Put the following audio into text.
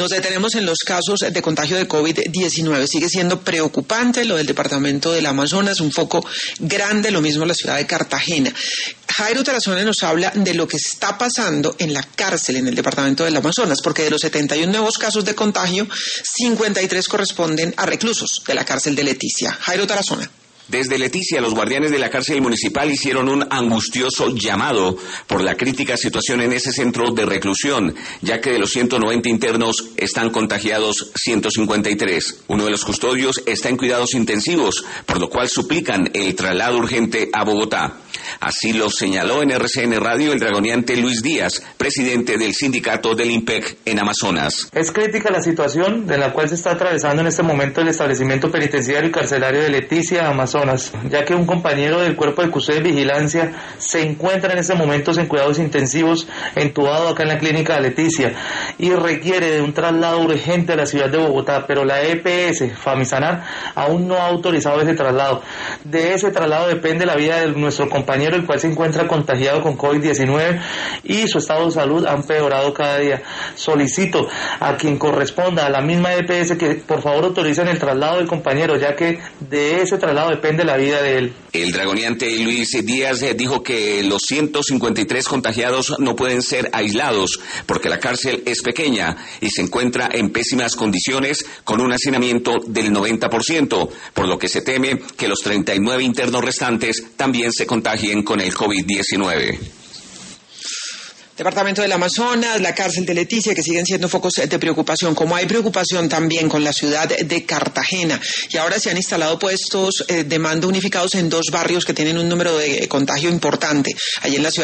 Nos detenemos en los casos de contagio de COVID-19. Sigue siendo preocupante lo del departamento del Amazonas, un foco grande, lo mismo la ciudad de Cartagena. Jairo Tarazona nos habla de lo que está pasando en la cárcel en el departamento del Amazonas, porque de los 71 nuevos casos de contagio, 53 corresponden a reclusos de la cárcel de Leticia. Jairo Tarazona. Desde Leticia, los guardianes de la cárcel municipal hicieron un angustioso llamado por la crítica situación en ese centro de reclusión, ya que de los 190 internos están contagiados 153. Uno de los custodios está en cuidados intensivos, por lo cual suplican el traslado urgente a Bogotá. Así lo señaló en RCN Radio el dragoneante Luis Díaz, presidente del sindicato del IMPEC en Amazonas. Es crítica la situación de la cual se está atravesando en este momento el establecimiento penitenciario y carcelario de Leticia, Amazonas, ya que un compañero del cuerpo de custodia y vigilancia se encuentra en este momento en cuidados intensivos, entubado acá en la clínica de Leticia, y requiere de un traslado urgente a la ciudad de Bogotá, pero la EPS, Famisanar, aún no ha autorizado ese traslado. De ese traslado depende la vida de nuestro compañero, el cual se encuentra contagiado con COVID-19 y su estado de salud ha empeorado cada día. Solicito a quien corresponda, a la misma EPS, que por favor autoricen el traslado del compañero, ya que de ese traslado depende la vida de él. El dragoneante Luis Díaz dijo que los 153 contagiados no pueden ser aislados porque la cárcel es pequeña y se encuentra en pésimas condiciones con un hacinamiento del 90%, por lo que se teme que los 39 internos restantes también se contagien con el COVID-19. Departamento del Amazonas, la cárcel de Leticia, que siguen siendo focos de preocupación, como hay preocupación también con la ciudad de Cartagena. Y ahora se han instalado puestos de mando unificados en 2 barrios que tienen un número de contagio importante. Allí en la ciudad